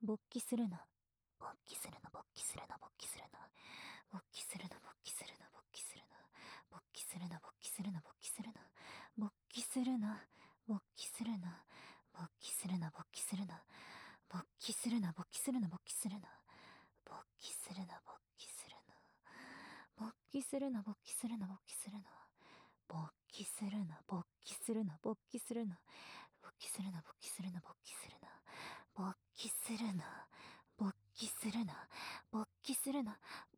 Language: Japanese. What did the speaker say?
勃起するな。勃起するな、勃起するな、勃起するな。勃起するな、勃起するな、勃起するな。勃起するな、勃起するな、勃起するな。勃起するな、勃起するな。勃起するな、勃起するな。勃起するな、勃起するな、勃起するな。勃起するな、勃起するな。勃起するな、勃起するな、勃起するな。勃起するな、勃起するな、勃起するな。勃起するな、勃起するな、勃起するな。勃起するな、勃起するな、勃起するな、